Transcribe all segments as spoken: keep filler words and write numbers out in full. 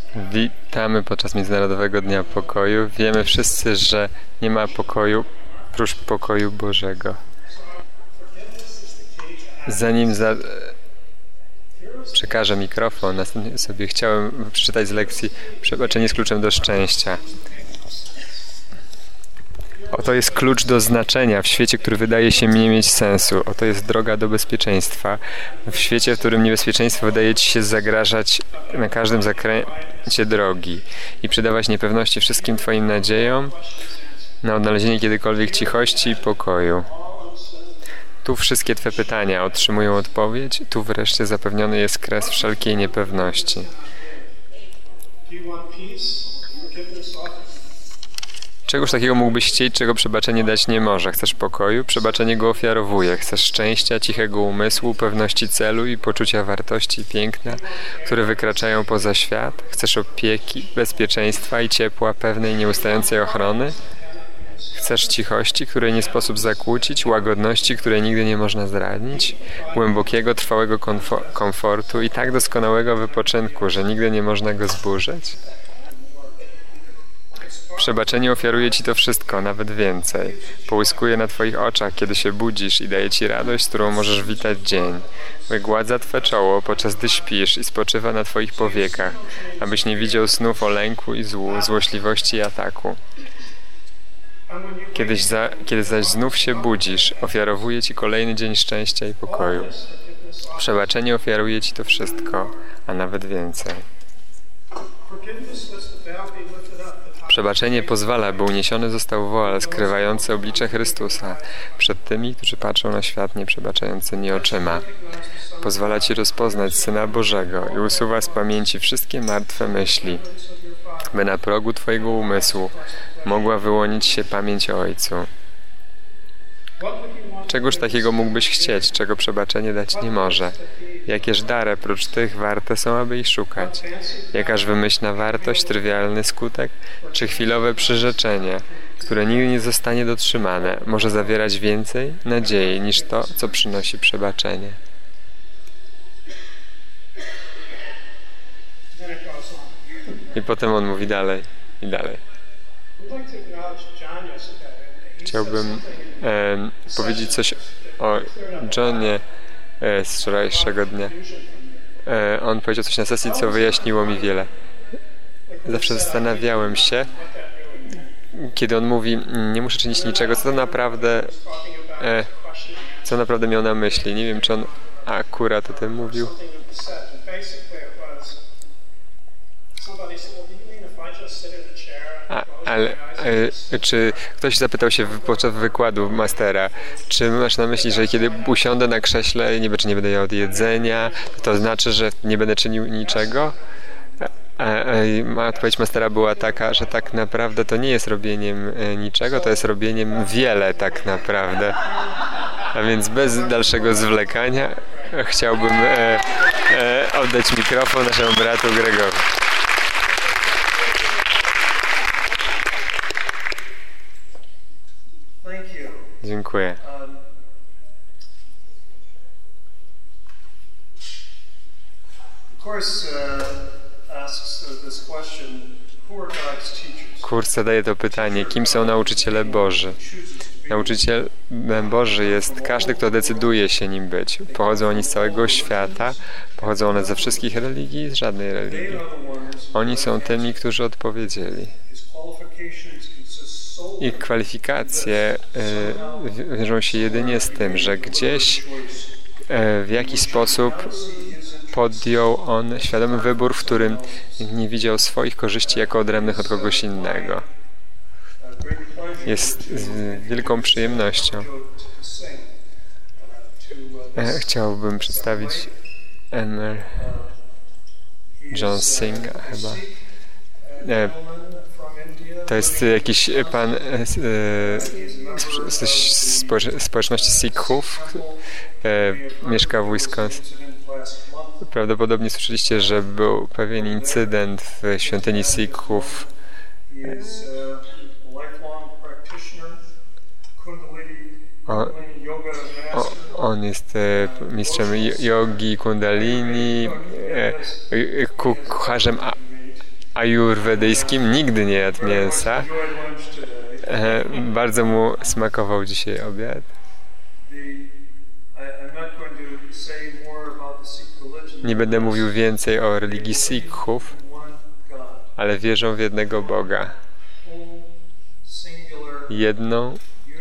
Witamy podczas Międzynarodowego Dnia Pokoju. Wiemy wszyscy, że nie ma pokoju prócz pokoju Bożego. Zanim za... przekażę mikrofon, następnie sobie chciałem przeczytać z lekcji Przebaczenie z kluczem do szczęścia. Oto jest klucz do znaczenia w świecie, który wydaje się nie mieć sensu. Oto jest droga do bezpieczeństwa. W świecie, w którym niebezpieczeństwo wydaje ci się zagrażać na każdym zakręcie drogi i przydawać niepewności wszystkim twoim nadziejom na odnalezienie kiedykolwiek cichości i pokoju. Tu wszystkie twe pytania otrzymują odpowiedź. Tu wreszcie zapewniony jest kres wszelkiej niepewności. Czegoż takiego mógłbyś chcieć, czego przebaczenie dać nie może? Chcesz pokoju? Przebaczenie go ofiarowuje. Chcesz szczęścia, cichego umysłu, pewności celu i poczucia wartości i piękna, które wykraczają poza świat? Chcesz opieki, bezpieczeństwa i ciepła, pewnej, nieustającej ochrony? Chcesz cichości, której nie sposób zakłócić, łagodności, której nigdy nie można zranić, głębokiego, trwałego komfo- komfortu i tak doskonałego wypoczynku, że nigdy nie można go zburzyć? Przebaczenie ofiaruje ci to wszystko, nawet więcej. Połyskuje na twoich oczach, kiedy się budzisz i daje ci radość, z którą możesz witać dzień. Wygładza twe czoło, podczas gdy śpisz i spoczywa na twoich powiekach, abyś nie widział snów o lęku i złu, złośliwości i ataku. Kiedyś za, kiedy zaś znów się budzisz, ofiarowuje ci kolejny dzień szczęścia i pokoju. Przebaczenie ofiaruje ci to wszystko, a nawet więcej. Przebaczenie pozwala, by uniesiony został woal skrywający oblicze Chrystusa przed tymi, którzy patrzą na świat nieprzebaczającymi oczyma. Pozwala ci rozpoznać Syna Bożego i usuwa z pamięci wszystkie martwe myśli, by na progu twojego umysłu mogła wyłonić się pamięć o Ojcu. Czegoż takiego mógłbyś chcieć, czego przebaczenie dać nie może? Jakież dary prócz tych warte są, aby ich szukać? Jakaż wymyślna wartość, trywialny skutek, czy chwilowe przyrzeczenie, które nigdy nie zostanie dotrzymane, może zawierać więcej nadziei niż to, co przynosi przebaczenie? I potem on mówi dalej i dalej. Chciałbym e, powiedzieć coś o Johnie e, z wczorajszego dnia. E, on powiedział coś na sesji, co wyjaśniło mi wiele. Zawsze zastanawiałem się, kiedy on mówi, nie muszę czynić niczego, co to naprawdę, e, co naprawdę miał na myśli. Nie wiem, czy on akurat o tym mówił. A, ale e, czy ktoś zapytał się podczas wykładu mastera, czy masz na myśli, że kiedy usiądę na krześle, nie, czy nie będę jadł jedzenia, to znaczy, że nie będę czynił niczego? A, a, a odpowiedź mastera była taka, że tak naprawdę to nie jest robieniem niczego, to jest robieniem wiele tak naprawdę. A więc bez dalszego zwlekania chciałbym e, e, oddać mikrofon naszemu bratu Gregowi. Dziękuję. Kurs zadaje to pytanie, kim są nauczyciele Boży? Nauczyciel Boży jest każdy, kto decyduje się nim być. Pochodzą oni z całego świata, pochodzą one ze wszystkich religii, z żadnej religii. Oni są tymi, którzy odpowiedzieli. Ich kwalifikacje y, wiążą się jedynie z tym, że gdzieś y, w jakiś sposób podjął on świadomy wybór, w którym nie widział swoich korzyści jako odrębnych od kogoś innego. Jest z wielką przyjemnością. E, chciałbym przedstawić Emmer John Singha chyba. E, To jest jakiś pan ze społeczności Sikhów, e, mieszka w Wisconsin. Prawdopodobnie słyszeliście, że był pewien incydent w świątyni Sikhów. O, o, on jest e, mistrzem jogi, kundalini, e, kucharzem a, ajurwedyjskim, nigdy nie jadł mięsa. E, bardzo mu smakował dzisiaj obiad. Nie będę mówił więcej o religii Sikhów, ale wierzą w jednego Boga. Jedną,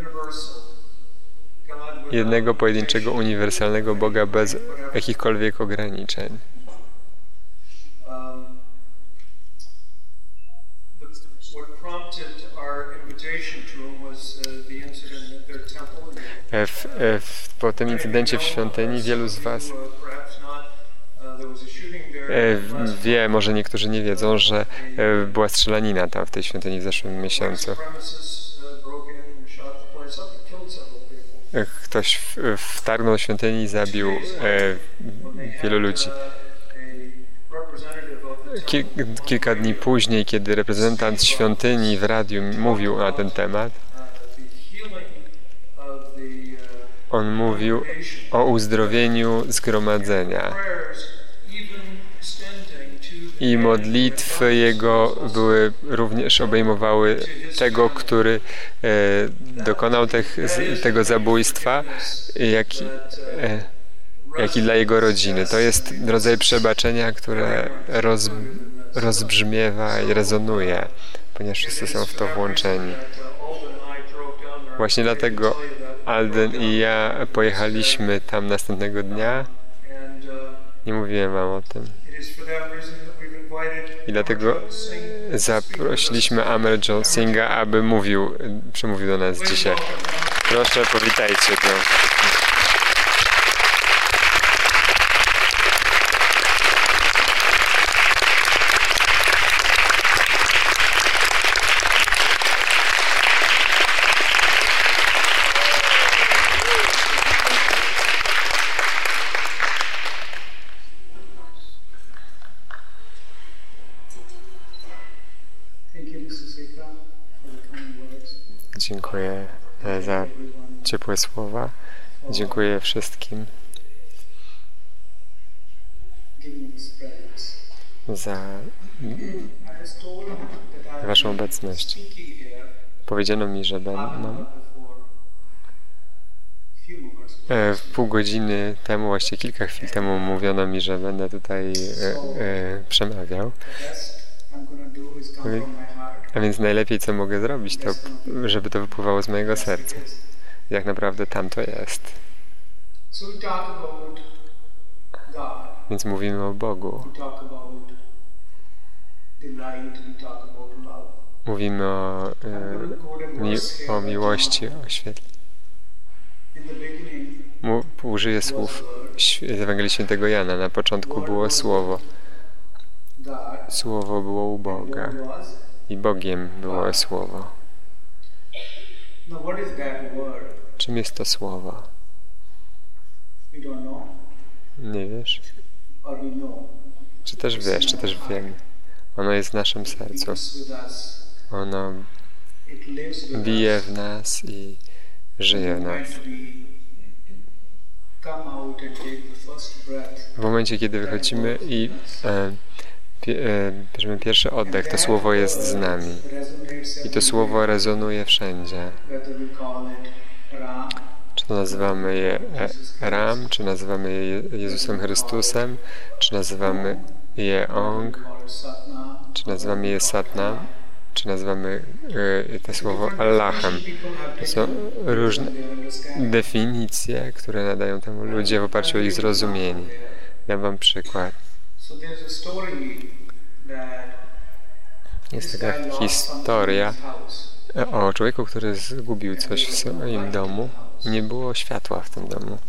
jednego pojedynczego, uniwersalnego Boga bez jakichkolwiek ograniczeń. W, w, po tym incydencie w świątyni wielu z Was wie, może niektórzy nie wiedzą, że była strzelanina tam w tej świątyni w zeszłym miesiącu. Ktoś wtargnął do świątyni i zabił e, wielu ludzi. Kil, kilka dni później, kiedy reprezentant świątyni w radiu mówił na ten temat, on mówił o uzdrowieniu zgromadzenia. I modlitwy jego były również obejmowały tego, który e, dokonał tych, tego zabójstwa, jak i, e, jak i dla jego rodziny. To jest rodzaj przebaczenia, które roz, rozbrzmiewa i rezonuje, ponieważ wszyscy są w to włączeni. Właśnie dlatego Alden i ja pojechaliśmy tam następnego dnia. Nie mówiłem wam o tym. I dlatego zaprosiliśmy Amarjot Singha, aby mówił, przemówił do nas dzisiaj. Proszę, powitajcie go. Dziękuję za ciepłe słowa. Dziękuję wszystkim za waszą obecność. Powiedziano mi, że będą w pół godziny temu, właściwie kilka chwil temu mówiono mi, że będę tutaj e, e, przemawiał. A więc najlepiej, co mogę zrobić, to żeby to wypływało z mojego serca. Jak naprawdę tam to jest. Więc mówimy o Bogu. Mówimy o, e, mi, o miłości, o świetle. Mu, użyję słów z Ewangelii Świętego Jana. Na początku było Słowo. Słowo było u Boga. I Bogiem było Słowo. Czym jest to Słowo? Nie wiesz? Czy też wiesz, czy też wiemy? Ono jest w naszym sercu. Ono bije w nas i żyje w nas. W momencie, kiedy wychodzimy i e, bierzemy pierwszy oddech, to Słowo jest z nami. I to Słowo rezonuje wszędzie. Czy to nazywamy je Ram, czy nazywamy je Jezusem Chrystusem, czy nazywamy je Ong, czy nazywamy je Satnam, czy nazywamy to słowo Allahem. To są różne definicje, które nadają temu ludzie w oparciu o ich zrozumienie. Dam wam przykład. Jest taka historia o człowieku, który zgubił coś w swoim domu i nie było światła w tym domu.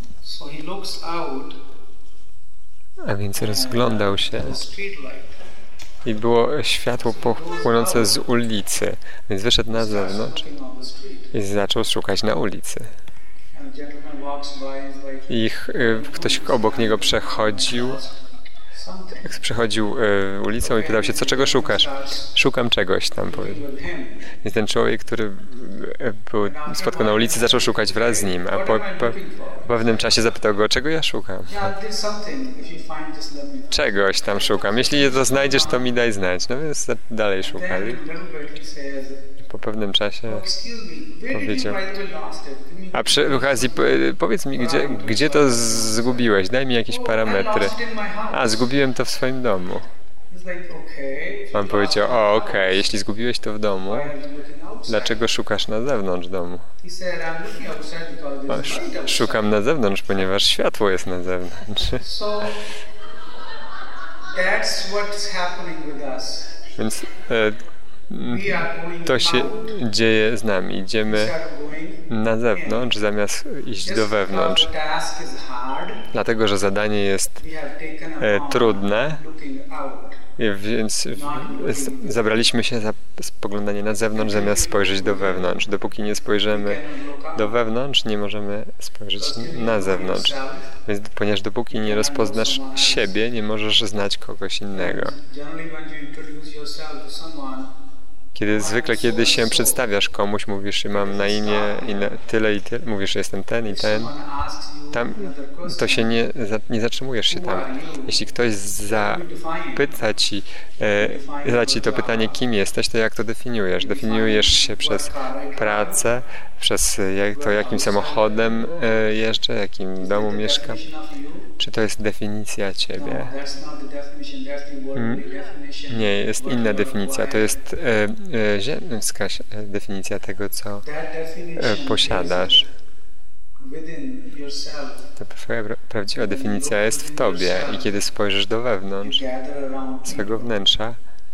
A więc rozglądał się i było światło płynące z ulicy, więc wyszedł na zewnątrz i zaczął szukać na ulicy. I ktoś obok niego przechodził Jak przechodził y, ulicą i pytał się, co czego szukasz? Szukam czegoś tam, powiedział. Więc ten człowiek, który y, był, spotkał na ulicy, zaczął szukać wraz z nim, a po, po, po pewnym czasie zapytał go, czego ja szukam? Czegoś tam szukam. Jeśli je to znajdziesz, to mi daj znać. No więc dalej szukali. Po pewnym czasie powiedział, a przy okazji powiedz mi, gdzie, gdzie to zgubiłeś? Daj mi jakieś parametry. A, zgubiłem to w swoim domu. Pan powiedział, o okej, okay. Jeśli zgubiłeś to w domu, dlaczego szukasz na zewnątrz domu? O, szukam na zewnątrz, ponieważ światło jest na zewnątrz. Więc e, to się dzieje z nami. Idziemy na zewnątrz, zamiast iść do wewnątrz. Dlatego, że zadanie jest e, trudne, więc zabraliśmy się za spoglądanie na zewnątrz, zamiast spojrzeć do wewnątrz. Dopóki nie spojrzymy do wewnątrz, nie możemy spojrzeć na zewnątrz. Więc ponieważ dopóki nie rozpoznasz siebie, nie możesz znać kogoś innego. Kiedy zwykle, kiedy się przedstawiasz komuś, mówisz, że mam na imię i na tyle i tyle, mówisz, że jestem ten i ten, tam to się nie, nie zatrzymujesz się tam. Jeśli ktoś zapyta ci, e, zada ci to pytanie, kim jesteś, to jak to definiujesz? Definiujesz się przez pracę, przez to, jakim samochodem e, jeżdżę, jakim domu mieszkam? Czy to jest definicja ciebie? Nie, jest inna definicja. To jest e, e, ziemska definicja tego, co e, posiadasz. Ta twoja prawdziwa definicja jest w tobie i kiedy spojrzysz do wewnątrz, swego wnętrza,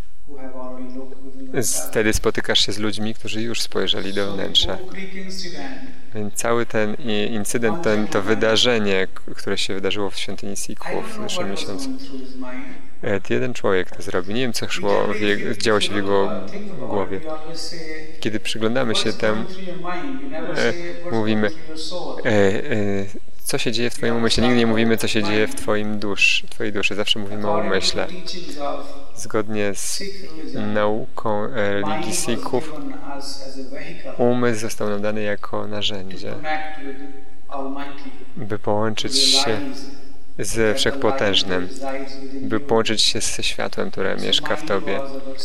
wtedy spotykasz się z ludźmi, którzy już spojrzeli do wnętrza. Więc cały ten incydent, ten, to wydarzenie, które się wydarzyło w świątyni Sikhów w zeszłym miesiącu, jeden człowiek to zrobił. Nie wiem, co szło w jego, działo się w jego głowie. Kiedy przyglądamy się temu, e, mówimy, e, e, co się dzieje w twoim umyśle. Nigdy nie mówimy, co się dzieje w twoim dusz, twojej duszy. Zawsze mówimy o umyśle. Zgodnie z nauką religii Sikhów, umysł został nam dany jako narzędzie, by połączyć się ze Wszechpotężnym, by połączyć się ze światłem, które mieszka w tobie.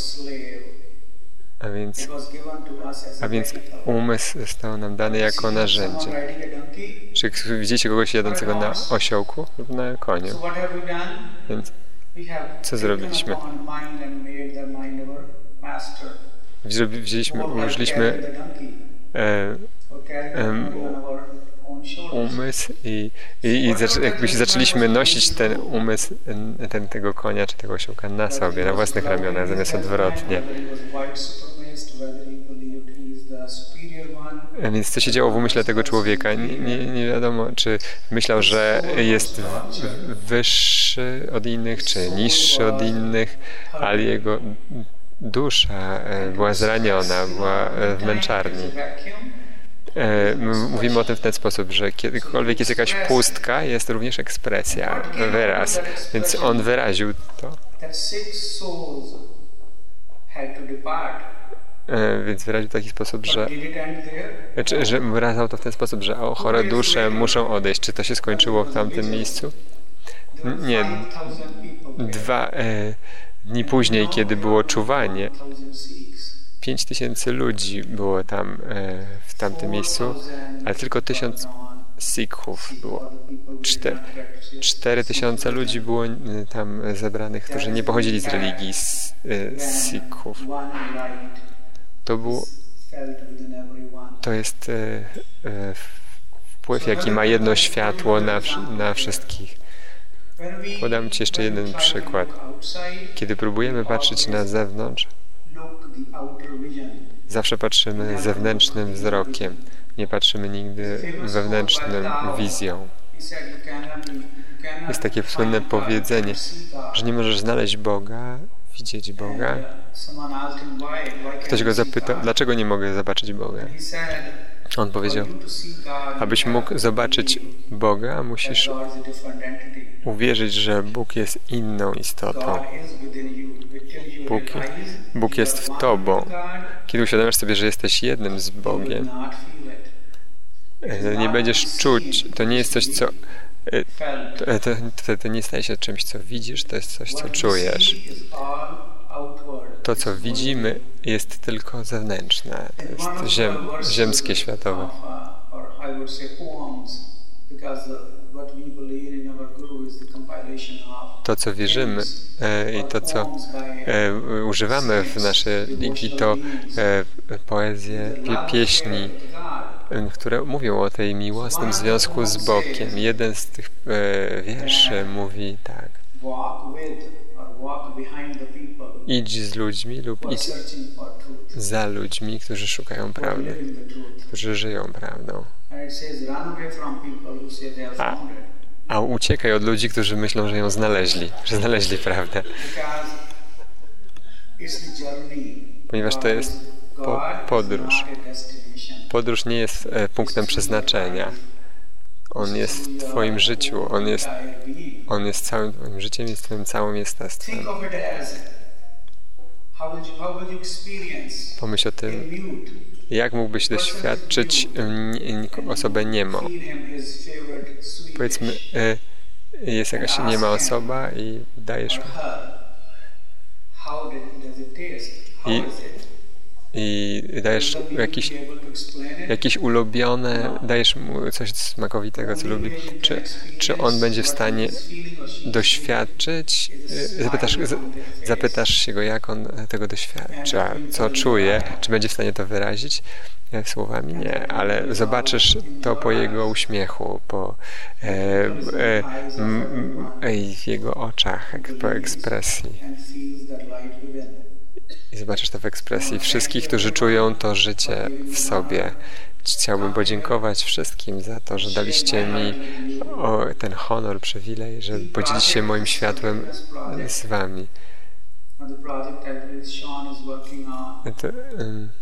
A więc, a więc umysł został nam dany jako narzędzie. Czy widzicie kogoś jadącego na osiołku lub na koniu? Więc co zrobiliśmy? Wzięliśmy, użyliśmy e, e, umysł i, i, i zac- jakby się zaczęliśmy nosić ten umysł ten, tego konia czy tego osiołka na sobie, na własnych ramionach, zamiast odwrotnie. Więc co się działo w umyśle tego człowieka? Nie, nie, nie wiadomo, czy myślał, że jest wyższy od innych, czy niższy od innych, ale jego dusza była zraniona, była w męczarni. Mówimy o tym w ten sposób, że kiedykolwiek jest jakaś pustka, jest również ekspresja, wyraz. Więc on wyraził to. Więc wyraził w taki sposób, że, czy, że wyrażał to w ten sposób, że o, chore dusze muszą odejść. Czy to się skończyło w tamtym miejscu? Nie. Dwa e, dni później, kiedy było czuwanie, pięć tysięcy ludzi było tam e, w tamtym miejscu, ale tylko tysiąc Sikhów było. Cztery, cztery tysiące ludzi było tam zebranych, którzy nie pochodzili z religii z, e, Sikhów. To było, to jest e, e, wpływ, jaki ma jedno światło na, na wszystkich. Podam ci jeszcze jeden przykład. Kiedy próbujemy patrzeć na zewnątrz, zawsze patrzymy zewnętrznym wzrokiem. Nie patrzymy nigdy wewnętrzną wizją. Jest takie słynne powiedzenie, że nie możesz znaleźć Boga, widzieć Boga. Ktoś go zapytał, dlaczego nie mogę zobaczyć Boga? On powiedział, abyś mógł zobaczyć Boga, musisz uwierzyć, że Bóg jest inną istotą. Bóg, Bóg jest w Tobą. Kiedy uświadamiasz sobie, że jesteś jednym z Bogiem, nie będziesz czuć, to nie jest coś, co... To, to, to, to nie staje się czymś, co widzisz, to jest coś, co czujesz. To, co widzimy, jest tylko zewnętrzne. To jest ziem, ziemskie, światowe. To, co wierzymy e, i to, co e, używamy w naszej religii, to e, poezje, pie, pieśni, e, które mówią o tej miłosnym związku z Bogiem. Jeden z tych e, wierszy mówi tak. Idź z ludźmi lub idź za ludźmi, którzy szukają prawdy, którzy żyją prawdą. A, a uciekaj od ludzi, którzy myślą, że ją znaleźli, że znaleźli prawdę. Ponieważ to jest po, podróż. Podróż nie jest e, punktem przeznaczenia. On jest w Twoim życiu. On jest, on jest całym Twoim życiem, jest Twoim całym jestestwem. Pomyśl o tym, jak mógłbyś doświadczyć osobę niemą. Powiedzmy, jest jakaś niema osoba i dajesz mu. I, i dajesz jakieś, jakieś ulubione, dajesz mu coś smakowitego, co lubi. Czy, czy on będzie w stanie doświadczyć? Zapytasz, zapytasz się go, jak on tego doświadcza, co czuje, czy będzie w stanie to wyrazić słowami? Nie, ale zobaczysz to po jego uśmiechu, po e, e, m, e, w jego oczach, po ekspresji. I zobaczysz to w ekspresji wszystkich, którzy czują to życie w sobie. Chciałbym podziękować wszystkim za to, że daliście mi o, ten honor, przywilej, że podzielić się moim światłem z wami. To, um,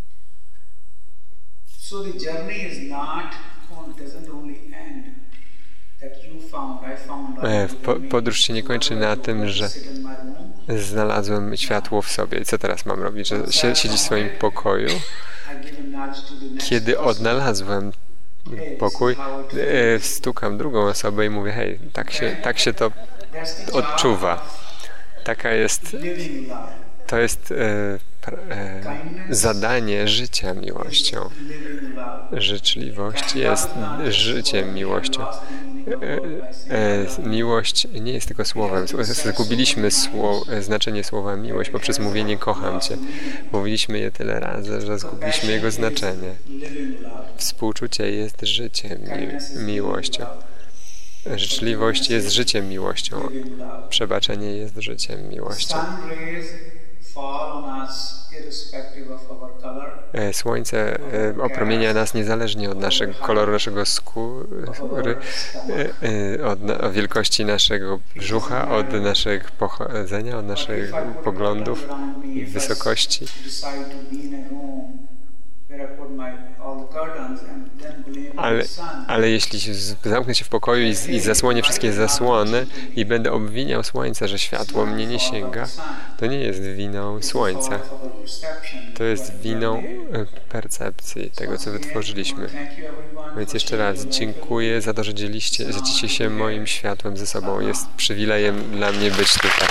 po, podróż się nie kończy na tym, że znalazłem światło w sobie. Co teraz mam robić? Że siedzieć w swoim pokoju? Kiedy odnalazłem pokój, stukam drugą osobę i mówię, hej, tak się, tak się to odczuwa. Taka jest, to jest e, e, zadanie życia miłością. Życzliwość jest życiem miłością. E, e, miłość nie jest tylko słowem. Zgubiliśmy słow, znaczenie słowa miłość poprzez mówienie kocham Cię. Mówiliśmy je tyle razy, że zgubiliśmy jego znaczenie. Współczucie jest życiem mi miłością. Życzliwość jest życiem miłością. Przebaczenie jest życiem miłością. Słońce opromienia nas niezależnie od naszego koloru, naszego skóry, od wielkości naszego brzucha, od naszego pochodzenia, od naszych poglądów, wysokości. Ale, ale jeśli zamknę się w pokoju i, i zasłonię wszystkie zasłony i będę obwiniał słońce, że światło mnie nie sięga, to nie jest winą słońca. To jest winą percepcji tego, co wytworzyliśmy. Więc jeszcze raz dziękuję za to, że dzieliście, że dzielicie się moim światłem ze sobą. Jest przywilejem dla mnie być tutaj.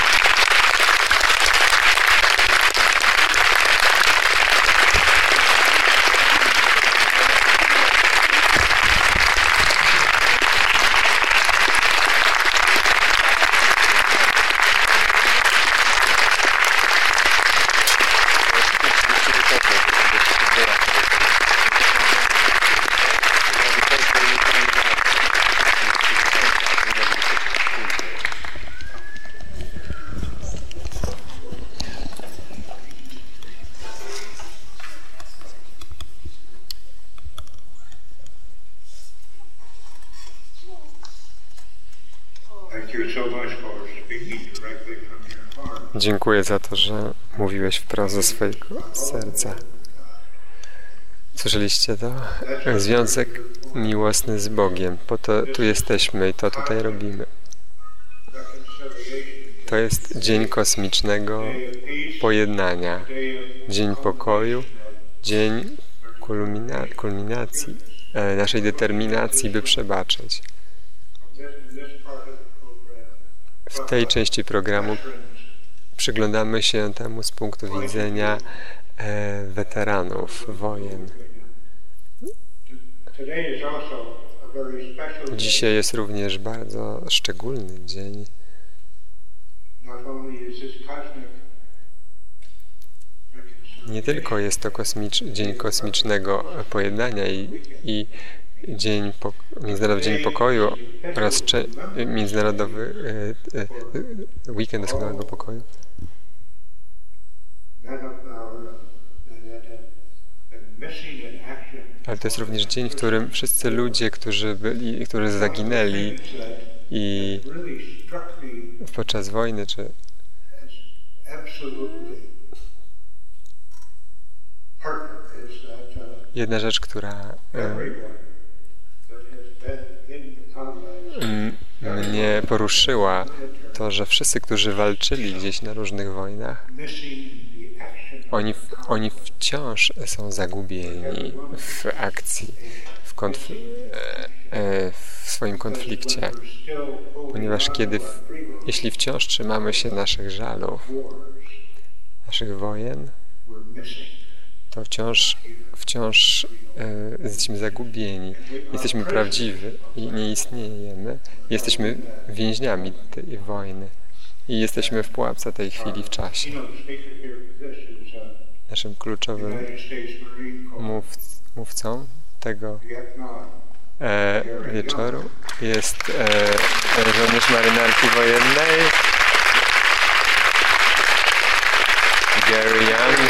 Dziękuję za to, że mówiłeś wprost ze swojego serca. Słyszeliście to? Związek miłosny z Bogiem. Po to tu jesteśmy i to tutaj robimy. To jest dzień kosmicznego pojednania. Dzień pokoju. Dzień kulmina kulminacji e, naszej determinacji, by przebaczyć. W tej części programu przyglądamy się temu z punktu widzenia e, weteranów wojen. Dzisiaj jest również bardzo szczególny dzień. Nie tylko jest to kosmicz, dzień kosmicznego pojednania i, i dzień po, Międzynarodowy Dzień Pokoju oraz cze, Międzynarodowy e, e, Weekend Doskonałego Pokoju. Ale to jest również dzień, w którym wszyscy ludzie, którzy byli, którzy zaginęli i podczas wojny, czy jedna rzecz, która um, mnie poruszyła, to, że wszyscy, którzy walczyli gdzieś na różnych wojnach, oni, oni wciąż są zagubieni w akcji, w, konf w swoim konflikcie, ponieważ kiedy, jeśli wciąż trzymamy się naszych żalów, naszych wojen, to wciąż, wciąż e, jesteśmy zagubieni, jesteśmy prawdziwi i nie istniejemy, jesteśmy więźniami tej wojny i jesteśmy w pułapce tej chwili w czasie. Naszym kluczowym mów, mówcą tego e, wieczoru jest e, żołnierz marynarki wojennej Gary Young.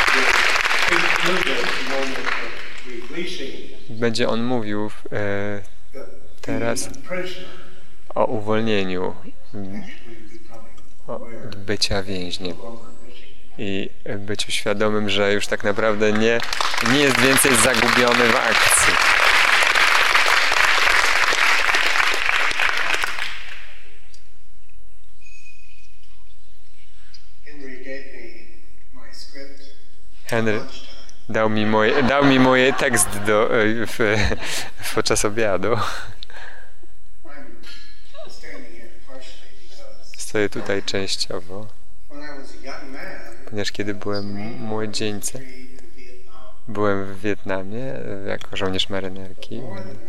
Będzie on mówił e, teraz o uwolnieniu o bycia więźniem i byciu świadomym, że już tak naprawdę nie, nie jest więcej zagubiony w akcji. Henry dał mi, moje, dał mi mój tekst do, w, w, podczas obiadu. Stoję tutaj częściowo, ponieważ kiedy byłem młodzieńcem, byłem w Wietnamie jako żołnierz marynarki,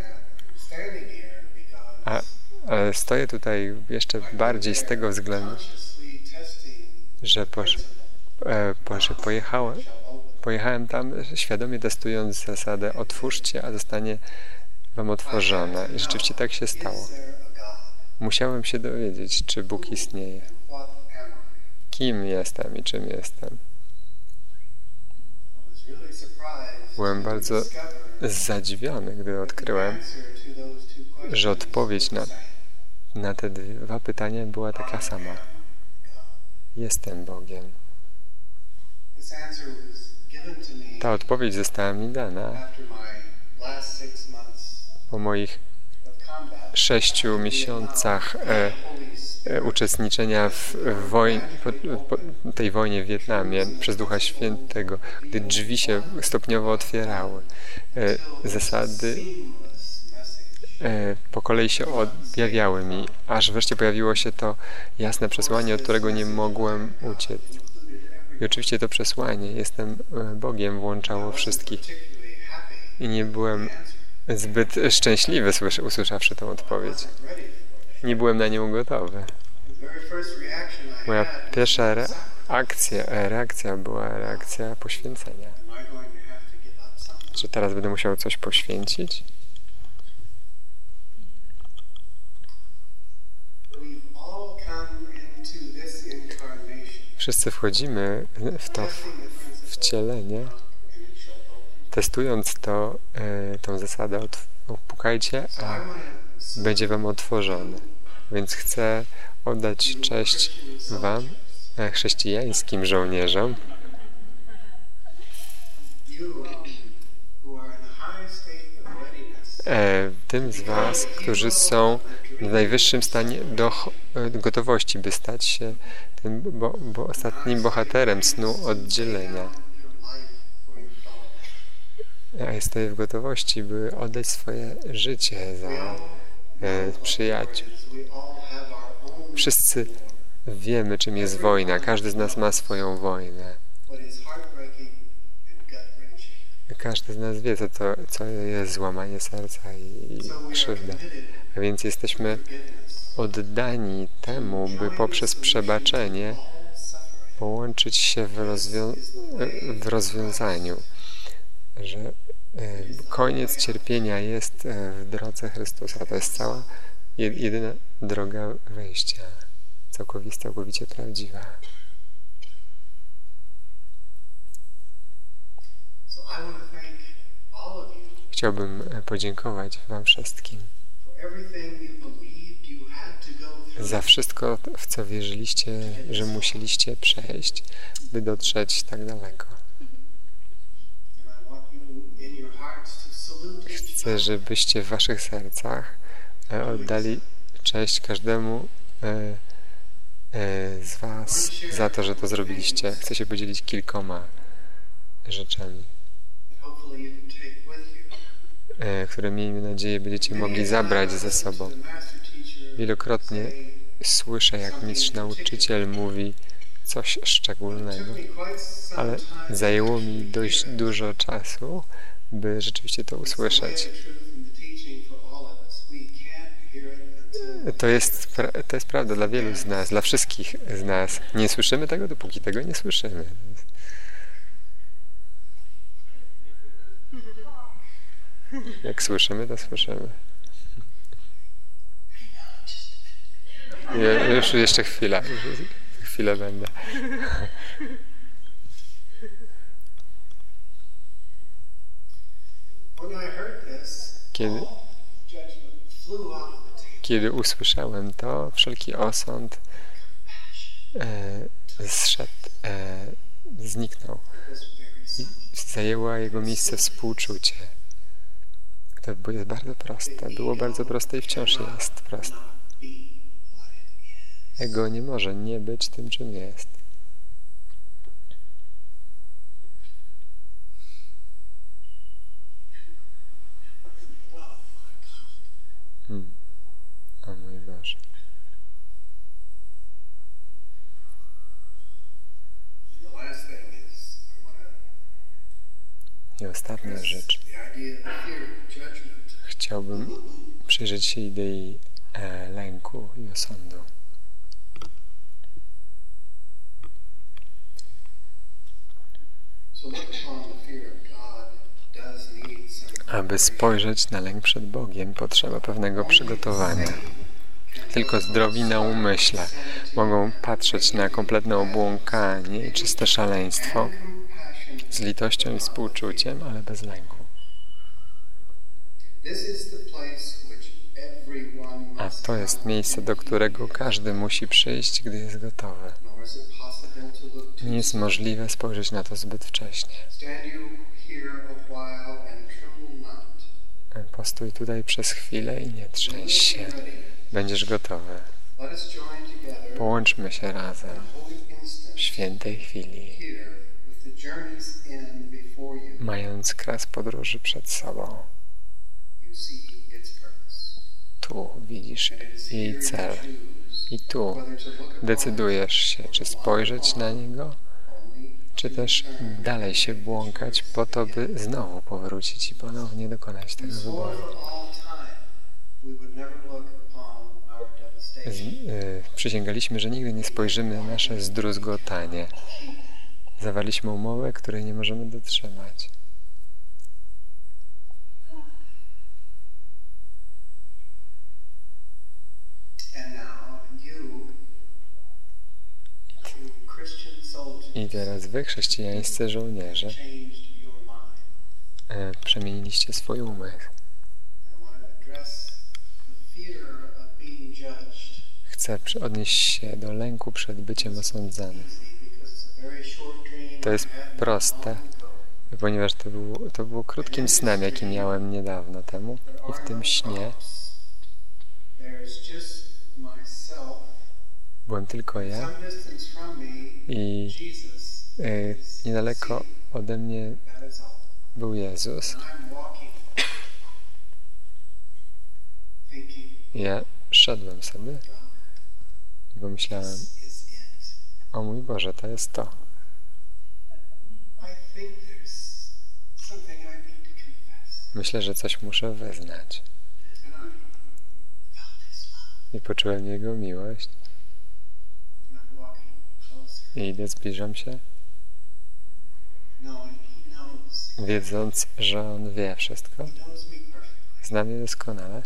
a, a stoję tutaj jeszcze bardziej z tego względu, że, posz, e, że pojechałem, pojechałem tam świadomie testując zasadę otwórzcie, a zostanie wam otworzone. I rzeczywiście tak się stało. Musiałem się dowiedzieć, czy Bóg istnieje. Kim jestem i czym jestem. Byłem bardzo zadziwiony, gdy odkryłem, że odpowiedź na, na te dwa pytania była taka sama. Jestem Bogiem. Ta odpowiedź została mi dana po moich sześciu miesiącach e, e, uczestniczenia w, w wojnie, po, po tej wojnie w Wietnamie przez Ducha Świętego, gdy drzwi się stopniowo otwierały. E, zasady e, po kolei się objawiały mi, aż wreszcie pojawiło się to jasne przesłanie, od którego nie mogłem uciec. I oczywiście to przesłanie, jestem Bogiem, włączało wszystkich. I nie byłem zbyt szczęśliwy, usłyszawszy tę odpowiedź. Nie byłem na nią gotowy. Moja pierwsza reakcja, reakcja była reakcja poświęcenia. Czy teraz będę musiał coś poświęcić? Wszyscy wchodzimy w to wcielenie, testując to, e, tą zasadę, pukajcie, a będzie wam otworzone. Więc chcę oddać cześć wam, e, chrześcijańskim żołnierzom, e, tym z was, którzy są w najwyższym stanie do gotowości, by stać się tym bo, bo ostatnim bohaterem snu oddzielenia. Ja jestem w gotowości, by oddać swoje życie za e, przyjaciół. Wszyscy wiemy, czym jest wojna. Każdy z nas ma swoją wojnę. Każdy z nas wie, co, to, co jest złamanie serca i, i krzywda. A więc jesteśmy oddani temu, by poprzez przebaczenie połączyć się w, rozwią w rozwiązaniu. Że koniec cierpienia jest w drodze Chrystusa. To jest cała jedyna droga wejścia. Całkowicie, całkowicie prawdziwa. Chciałbym podziękować wam wszystkim za wszystko, w co wierzyliście, że musieliście przejść, by dotrzeć tak daleko. Chcę, żebyście w waszych sercach oddali cześć każdemu z was za to, że to zrobiliście. Chcę się podzielić kilkoma rzeczami, które, miejmy nadzieję, będziecie mogli zabrać ze sobą. Wielokrotnie słyszę, jak mistrz nauczyciel mówi coś szczególnego, ale zajęło mi dość dużo czasu, by rzeczywiście to usłyszeć. To jest, to jest prawda dla wielu z nas, dla wszystkich z nas. Nie słyszymy tego, dopóki tego nie słyszymy. Jak słyszymy, to słyszymy. Je, już jeszcze chwila. Chwilę będę. Kiedy, kiedy usłyszałem to, wszelki osąd e, zszedł, e, zniknął. I zajęło jego miejsce współczucie. To jest bardzo proste. Było bardzo proste i wciąż jest proste. Ego nie może nie być tym, czym jest. Hmm. O mój Boże. I ostatnia rzecz. Chciałbym przyjrzeć się idei e, lęku i osądu. Aby spojrzeć na lęk przed Bogiem, potrzeba pewnego przygotowania. Tylko zdrowi na umyśle mogą patrzeć na kompletne obłąkanie i czyste szaleństwo z litością i współczuciem, ale bez lęku. A to jest miejsce, do którego każdy musi przyjść, gdy jest gotowy. Nie jest możliwe spojrzeć na to zbyt wcześnie. Postój tutaj przez chwilę i nie trzęś się. Będziesz gotowy. Połączmy się razem w świętej chwili, mając kres podróży przed sobą. Tu widzisz jej cel i tu decydujesz się, czy spojrzeć na niego, czy też dalej się błąkać po to, by znowu powrócić i ponownie dokonać tego wyboru. Z, yy, przysięgaliśmy, że nigdy nie spojrzymy na nasze zdruzgotanie. Zawarliśmy umowę, której nie możemy dotrzymać. I teraz wy, chrześcijańscy żołnierze, e, przemieniliście swój umysł. Chcę odnieść się do lęku przed byciem osądzanym. To jest proste, ponieważ to było, to było krótkim snem, jaki miałem niedawno temu. I w tym śnie byłem tylko ja i y, niedaleko ode mnie był Jezus. Ja szedłem sobie i pomyślałem, o mój Boże, to jest to. Myślę, że coś muszę wyznać. I poczułem Jego miłość. I idę, zbliżam się, wiedząc, że On wie wszystko. Zna mnie doskonale.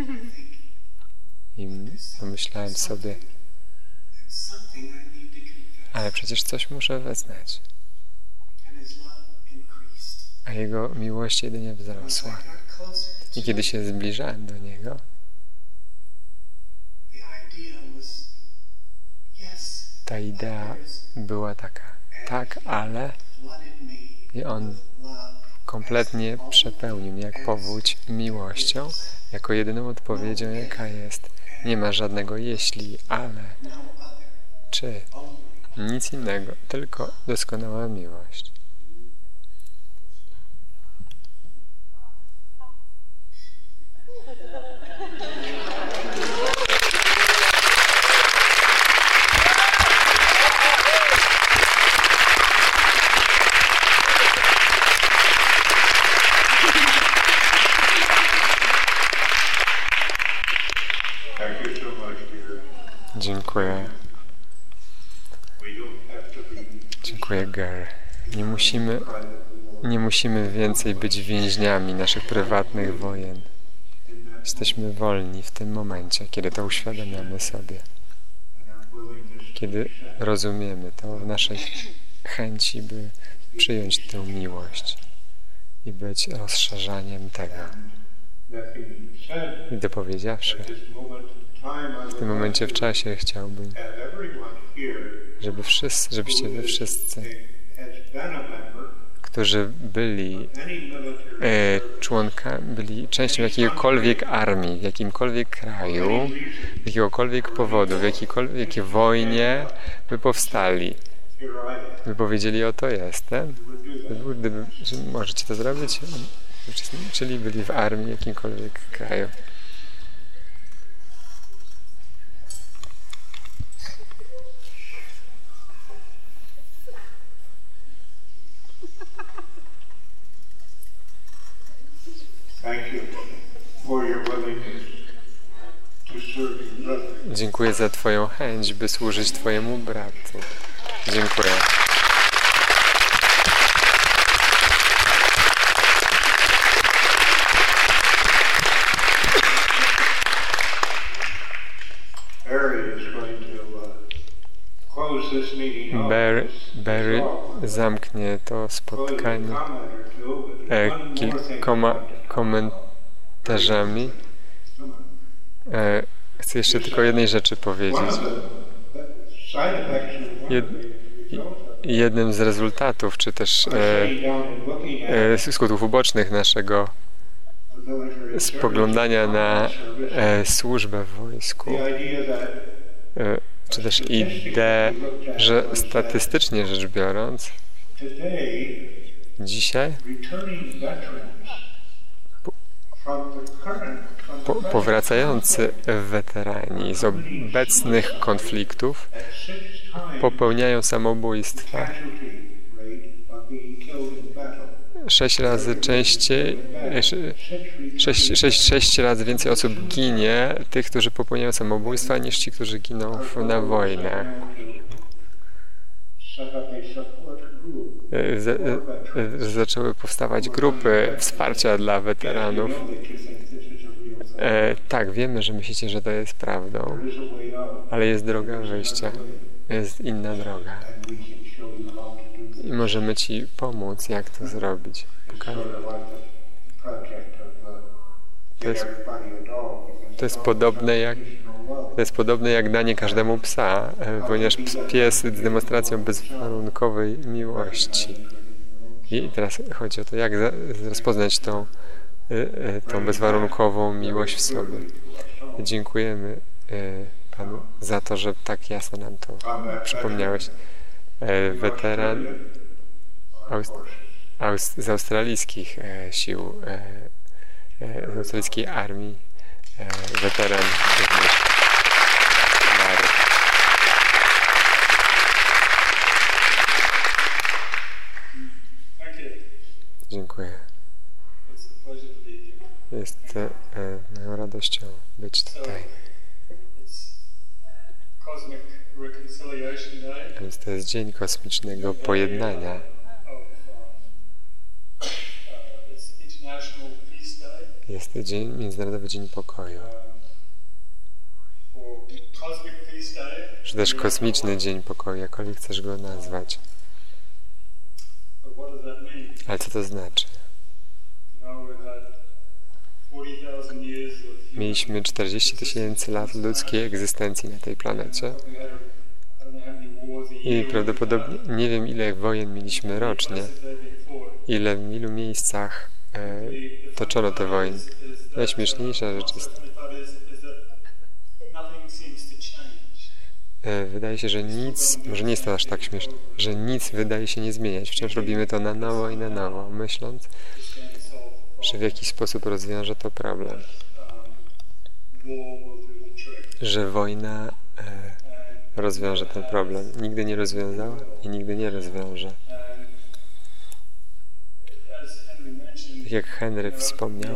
I pomyślałem sobie, ale przecież coś muszę wyznać. A Jego miłość jedynie wzrosła. I kiedy się zbliżałem do Niego, ta idea była taka, tak, ale i On kompletnie przepełnił mnie jak powódź miłością, jako jedyną odpowiedzią, jaka jest. Nie ma żadnego jeśli, ale, czy, nic innego, tylko doskonała miłość. Dziękuję. Dziękuję, Gary. Nie musimy, nie musimy więcej być więźniami naszych prywatnych wojen. Jesteśmy wolni w tym momencie, kiedy to uświadamiamy sobie. Kiedy rozumiemy to w naszej chęci, by przyjąć tę miłość i być rozszerzaniem tego. I dopowiedziawszy, w tym momencie w czasie chciałbym, żeby wszyscy, żebyście wy wszyscy, którzy byli e, członkami, byli częścią jakiejkolwiek armii, w jakimkolwiek kraju, z jakiegokolwiek powodu, w jakiejkolwiek wojnie by powstali, by powiedzieli, oto jestem, gdyby, że możecie to zrobić, czyli byli w armii w jakimkolwiek kraju. Dziękuję za Twoją chęć, by służyć Twojemu bratu. Dziękuję. Barry, Barry zamknie to spotkanie e, kilkoma komentarzami. E, chcę jeszcze tylko jednej rzeczy powiedzieć. Jed, jednym z rezultatów, czy też e, e, skutków ubocznych naszego spoglądania na e, służbę w wojsku, e, czy też ideę, że statystycznie rzecz biorąc, dzisiaj po, po, powracający weterani z obecnych konfliktów popełniają samobójstwa sześć razy częściej, sześć, sześć, sześć razy więcej osób ginie, tych, którzy popełniają samobójstwa, niż ci, którzy giną w, na wojnach. Z, zaczęły powstawać grupy wsparcia dla weteranów. E, tak, wiemy, że myślicie, że to jest prawdą, ale jest droga wyjścia, jest inna droga. I możemy Ci pomóc, jak to zrobić. Pokażę. To jest, to jest podobne jak to jest podobne jak danie każdemu psa, ponieważ pies jest demonstracją bezwarunkowej miłości. I teraz chodzi o to, jak rozpoznać tą, tą bezwarunkową miłość w sobie. Dziękujemy Panu za to, że tak jasno nam to przypomniałeś. Weteran Aust Aust z australijskich sił, z australijskiej armii, weteran również Mary. Dziękuję. Jest e, moją radością być tutaj. Więc to jest dzień kosmicznego pojednania. Jest to dzień, Międzynarodowy Dzień Pokoju. Czy też kosmiczny Dzień Pokoju, jakkolwiek chcesz go nazwać. Ale co to znaczy? Mieliśmy czterdzieści tysięcy lat ludzkiej egzystencji na tej planecie i prawdopodobnie nie wiem, ile wojen mieliśmy rocznie, ile w ilu miejscach e, toczono te wojny. Najśmieszniejsza rzecz jest, e, wydaje się, że nic, może nie jest to aż tak śmieszne, że nic wydaje się nie zmieniać. Wciąż robimy to na nowo i na nowo, myśląc, że w jakiś sposób rozwiąże to problem. Że wojna e, rozwiąże ten problem. Nigdy nie rozwiązała i nigdy nie rozwiąże. Tak jak Henry wspomniał,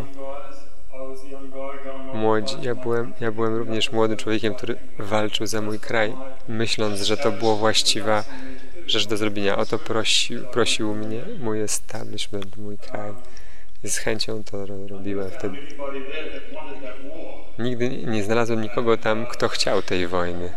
młodzi, ja, byłem, ja byłem również młodym człowiekiem, który walczył za mój kraj, myśląc, że to było właściwa rzecz do zrobienia. O to prosił, prosił mnie mój establishment, mój kraj. I z chęcią to robiłem wtedy. Nigdy nie znalazłem nikogo tam, kto chciał tej wojny.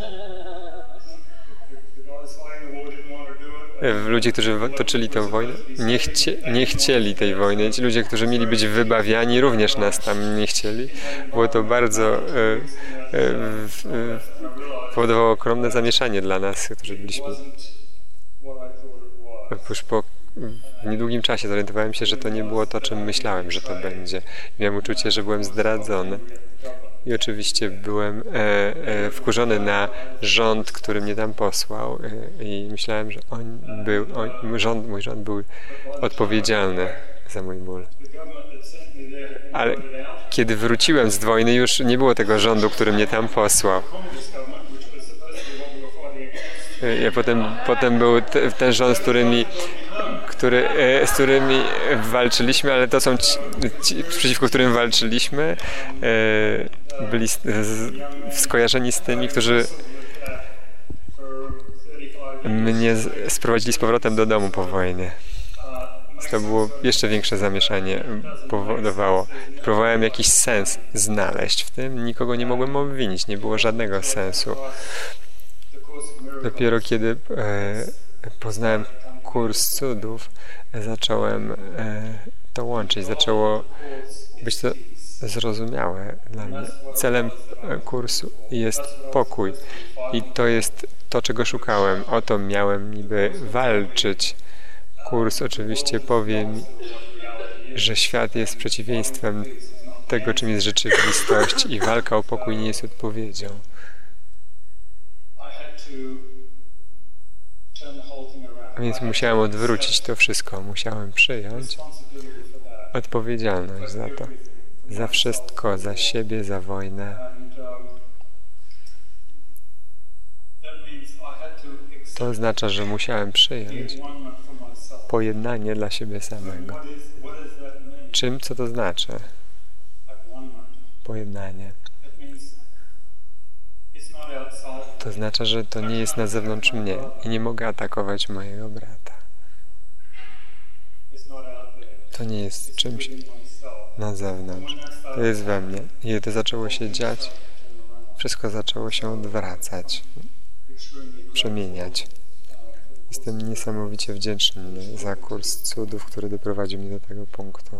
Ludzie, którzy toczyli tę wojnę, nie, chcie, nie chcieli tej wojny. Ci ludzie, którzy mieli być wybawiani, również nas tam nie chcieli. Było to bardzo e, e, e, powodowało ogromne zamieszanie dla nas, którzy byliśmy. Już po w niedługim czasie zorientowałem się, że to nie było to, czym myślałem, że to będzie. Miałem uczucie, że byłem zdradzony. I oczywiście byłem e, e, wkurzony na rząd, który mnie tam posłał e, i myślałem, że on był, on, mój, rząd, mój rząd był odpowiedzialny za mój ból. Ale kiedy wróciłem z wojny, już nie było tego rządu, który mnie tam posłał. Ja potem, potem był te, ten rząd, z którymi, który, z którymi walczyliśmy, ale to są ci, ci, przeciwko którym walczyliśmy, byli z, z, skojarzeni z tymi, którzy mnie z, sprowadzili z powrotem do domu po wojnie. To było jeszcze większe zamieszanie powodowało. Próbowałem jakiś sens znaleźć w tym, nikogo nie mogłem obwinić, nie było żadnego sensu. Dopiero kiedy e, poznałem kurs cudów, e, zacząłem e, to łączyć. Zaczęło być to zrozumiałe dla mnie. Celem kursu jest pokój. I to jest to, czego szukałem. O to miałem niby walczyć. Kurs oczywiście powie mi, że świat jest przeciwieństwem tego, czym jest rzeczywistość i walka o pokój nie jest odpowiedzią. Więc musiałem odwrócić to wszystko. Musiałem przyjąć odpowiedzialność za to. Za wszystko, za siebie, za wojnę. To oznacza, że musiałem przyjąć pojednanie dla siebie samego. Czym, co to znaczy? Pojednanie. To oznacza, że to nie jest na zewnątrz mnie i nie mogę atakować mojego brata. To nie jest czymś na zewnątrz. To jest we mnie. I kiedy to zaczęło się dziać, wszystko zaczęło się odwracać, przemieniać. Jestem niesamowicie wdzięczny za kurs cudów, który doprowadził mnie do tego punktu.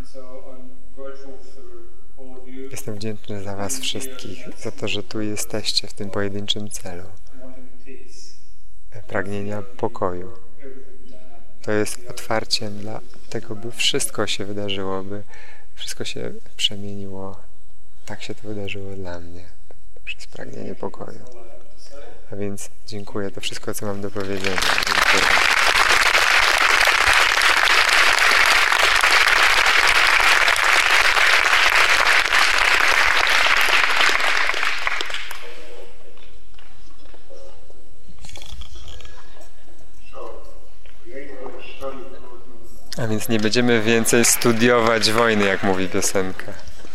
Jestem wdzięczny za was wszystkich, za to, że tu jesteście w tym pojedynczym celu. Pragnienia pokoju. to jest otwarciem dla tego, by wszystko się wydarzyło, by wszystko się przemieniło. Tak się to wydarzyło dla mnie, przez pragnienie pokoju. A więc dziękuję, to wszystko, co mam do powiedzenia. Dziękuję. A więc nie będziemy więcej studiować wojny, jak mówi piosenka.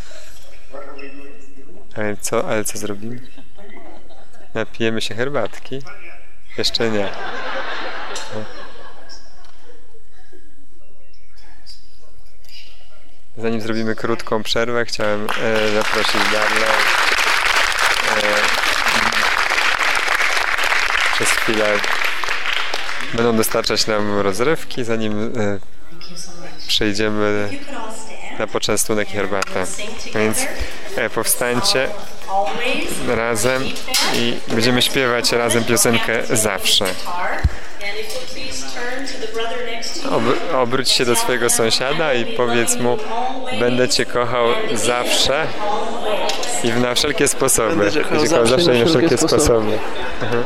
Ale co, ale co zrobimy? Napijemy się herbatki? Jeszcze nie. No. Zanim zrobimy krótką przerwę, chciałem e, zaprosić Darlę. E, przez chwilę będą dostarczać nam rozrywki, zanim e, przejdziemy na poczęstunek i herbatę. Więc e, powstańcie razem i będziemy śpiewać razem piosenkę Zawsze. Ob obróć się do swojego sąsiada i powiedz mu: będę Cię kochał zawsze i na wszelkie sposoby. Będę Cię kochał zawsze, zawsze i na wszelkie sposoby. sposoby. Mhm.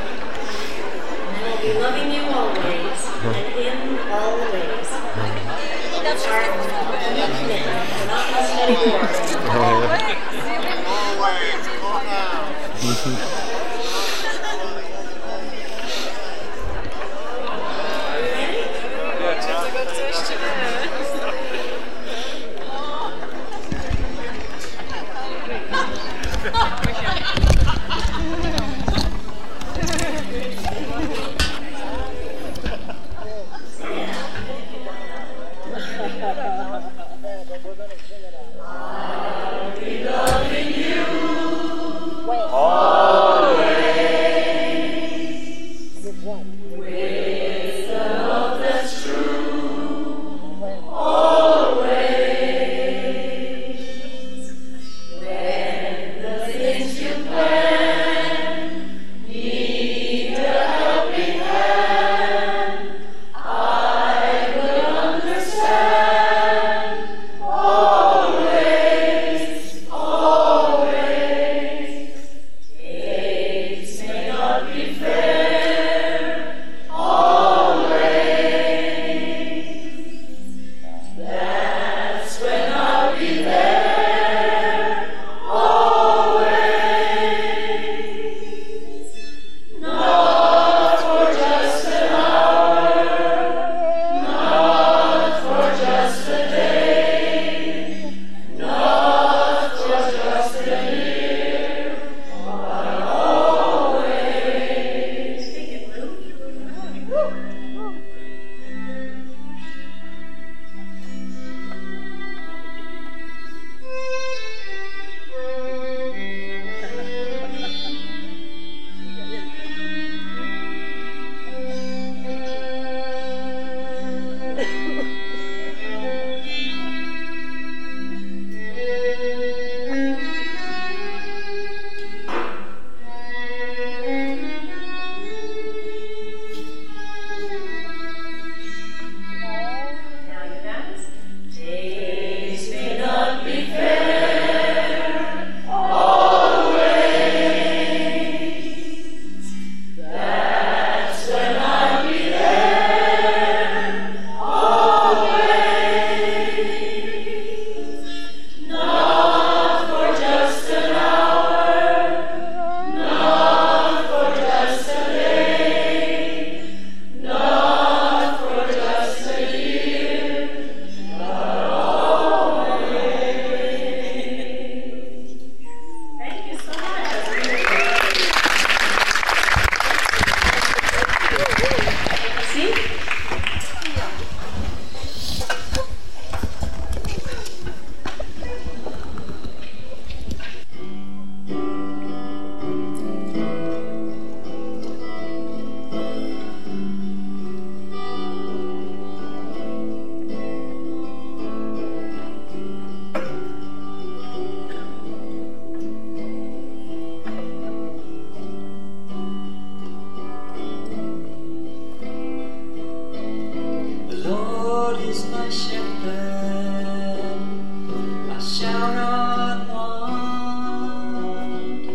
my shepherd, I shall not want.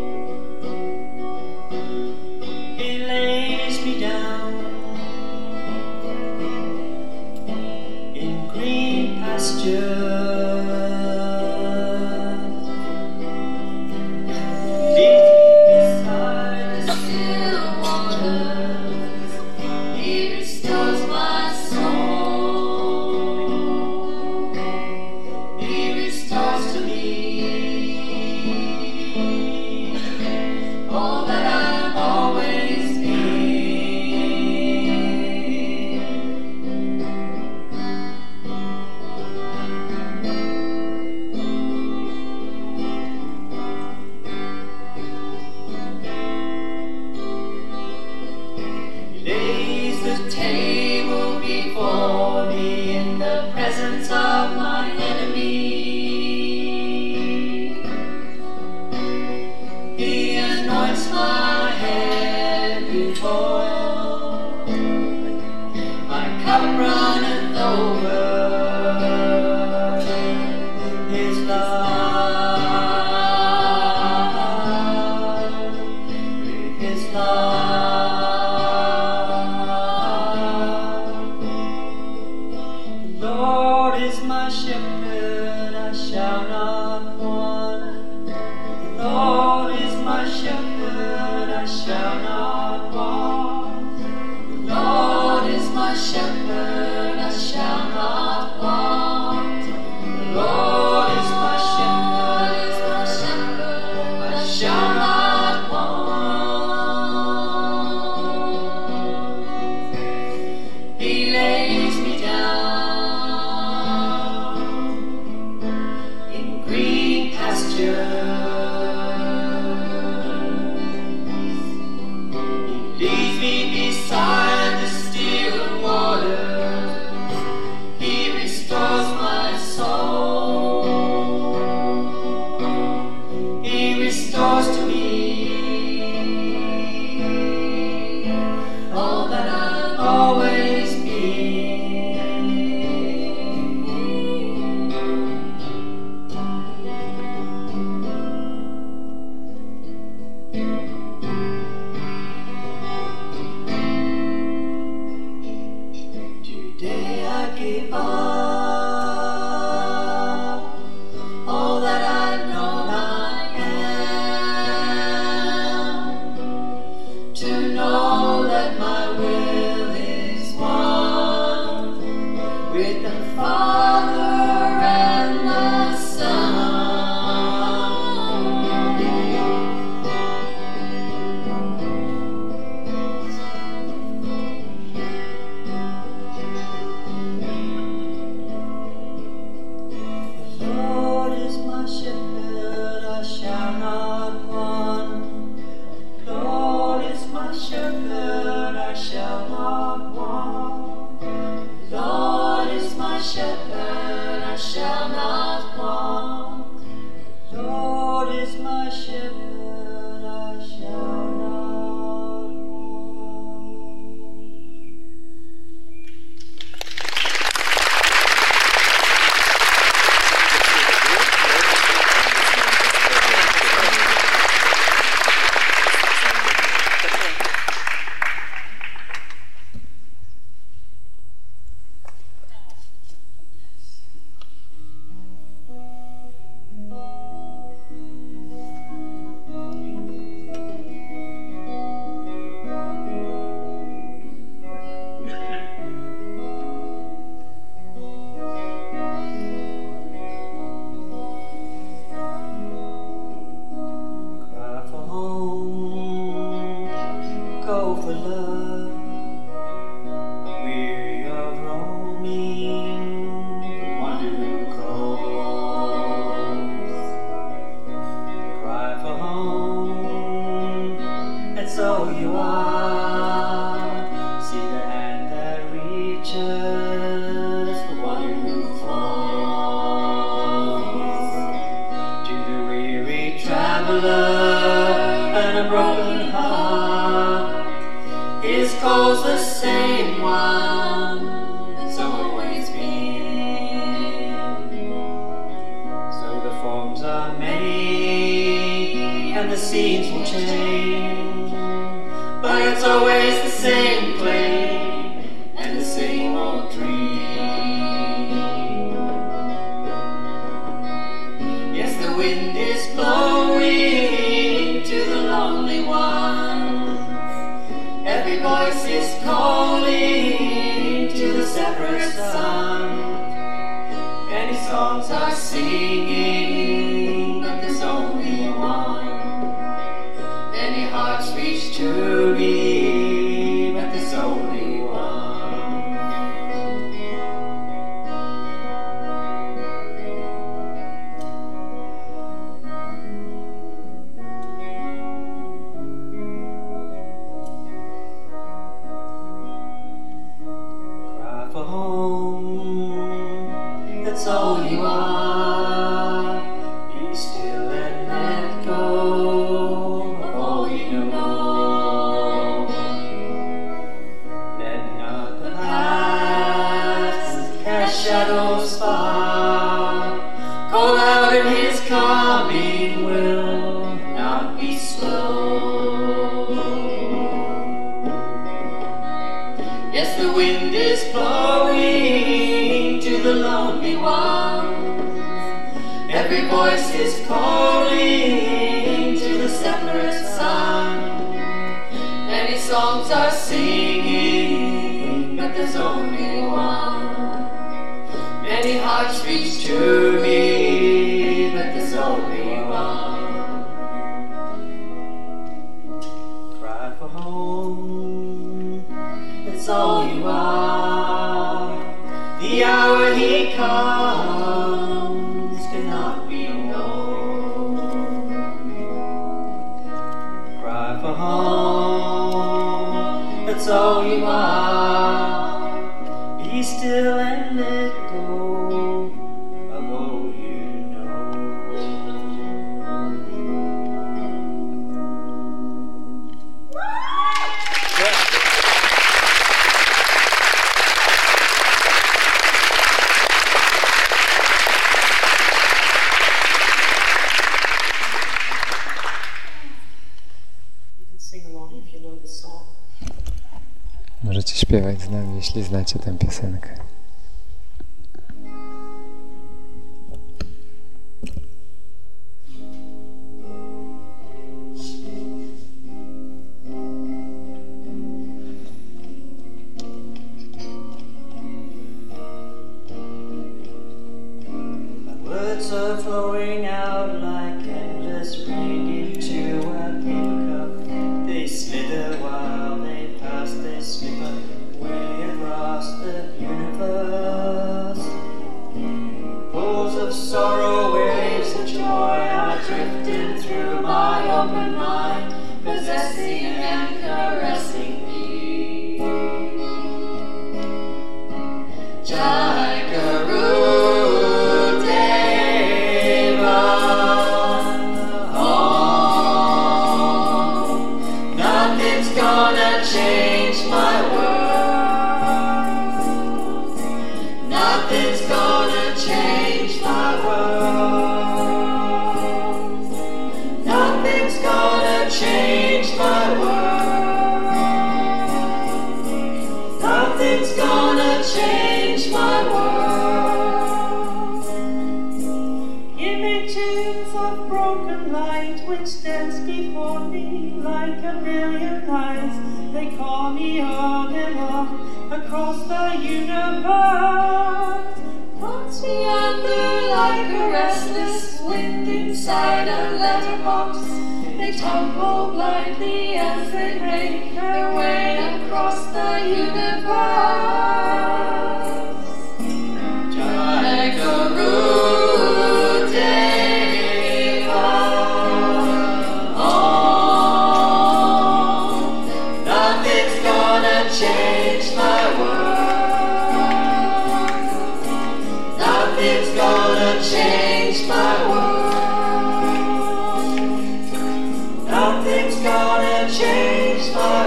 He lays me down in green pastures. separate sun. Many songs are singing, but there's only one. Many hearts reach to me, but there's only one. Cry for home, that's all you are. Be still and let go of all you know. Let not the past cast shadows far. Call out in his coming will not be slow. Yes, the wind is blowing to the lonely ones. Every voice is calling to the separate sun. Many songs are singing, but there's only one. Many hearts reach to me, but there's only one. Cry for home, that's all you are. The hour he comes cannot be known. Cry for home, that's all you are. Be still and let go of all you know. You can sing along if you know the song. Możecie śpiewać z nami, jeśli znacie tę piosenkę. Words are flowing out like endless rain into a paper cup. They slither while they pass, they slip away across the universe. Pools of sorrow, waves of joy are drifting through my open mind, possessing and caressing me. Jai Gurudeva, oh, nothing's gonna change my world. Nothing's gonna change my world. Nothing's gonna change my world. Nothing's gonna change my world. Images of broken light which dance before me like a million eyes. They call me on and on across the universe. Thoughts meander like a restless wind inside a letterbox. They tumble blindly as they make their way across the universe. Jai Gurudeva, oh, nothing's gonna change my world. Nothing's gonna change my world. Nothing's gonna change my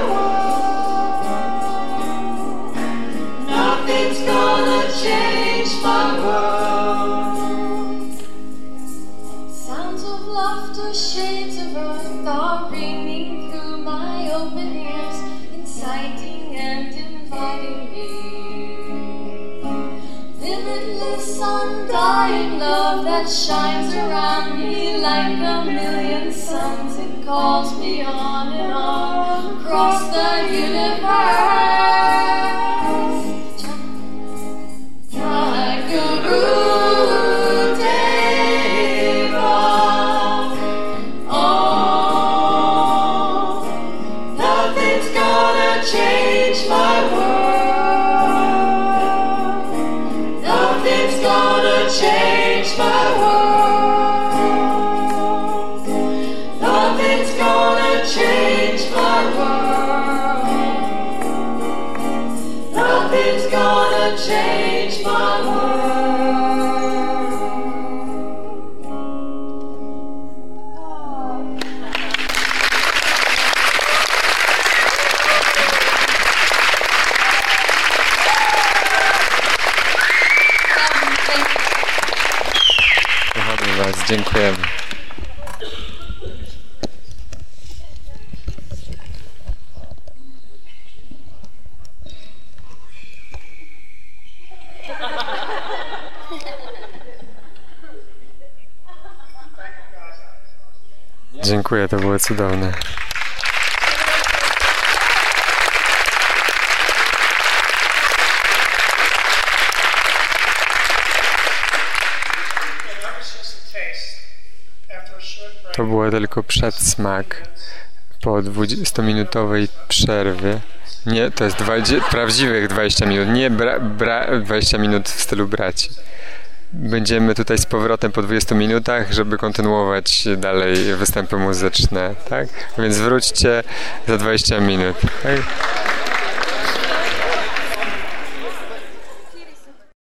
world. Nothing's gonna change my world. Sounds of laughter, shades of earth are ringing through my open ears, inciting and inviting me. Limitless, undying love that shines around me like a million suns. It calls me on and on across the universe. Nothing's gonna change my world. Kochamy Was, dziękujemy. Dziękuję, to było cudowne. To było tylko przedsmak po dwudziestominutowej przerwy. Nie, to jest dwadzieścia, prawdziwych dwadzieścia minut, nie bra, bra, dwadzieścia minut w stylu braci. Będziemy tutaj z powrotem po dwudziestu minutach, żeby kontynuować dalej występy muzyczne, tak? Więc wróćcie za dwadzieścia minut. Tak?